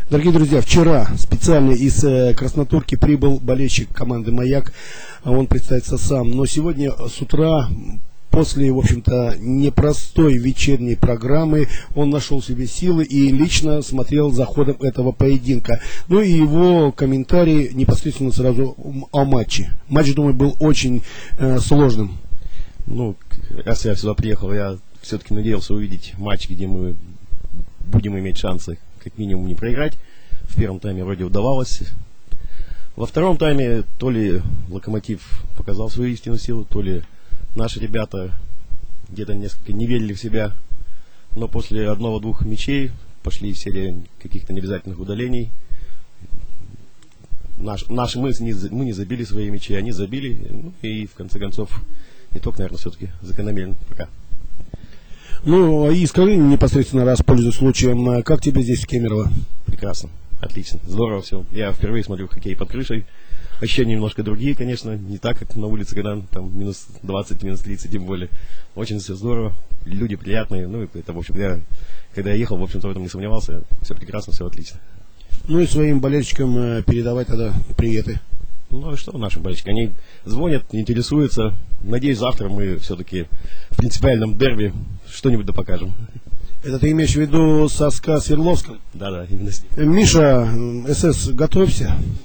Дорогие друзья, вчера специально из Краснотурки прибыл болельщик команды «Маяк». Он представится сам. Но сегодня с утра, после, в общем-то, непростой вечерней программы, он нашел в себе силы и лично смотрел за ходом этого поединка. Ну и его комментарий непосредственно сразу о матче. Матч, думаю, был очень сложным. Ну, раз я сюда приехал, я все-таки надеялся увидеть матч, где мы будем иметь шансы как минимум не проиграть. В первом тайме вроде удавалось. Во втором тайме то ли Локомотив показал свою истинную силу, то ли наши ребята где-то несколько не верили в себя. Но после одного-двух мячей пошли серия каких-то необязательных удалений. Мы не забили свои мячи, они забили. Ну, и в конце концов итог, наверное, все-таки закономерен пока. Ну, и скажи непосредственно, раз пользуясь случаем, как тебе здесь в Кемерово? Прекрасно, отлично, здорово все. Я впервые смотрю хоккей под крышей. Ощущения немножко другие, конечно, не так, как на улице, когда там минус 20, минус 30, тем более. Очень все здорово, люди приятные. Ну, это, в общем, когда я ехал, в общем-то, в этом не сомневался. Все прекрасно, все отлично. Ну и своим болельщикам передавай тогда приветы. Ну, а что нашим болельщикам? Они звонят, интересуются. Надеюсь, завтра мы все-таки в принципиальном дерби что-нибудь да покажем. Это ты имеешь в виду со СКА Свердловском? Да, именно с ним. Миша, СС, готовься.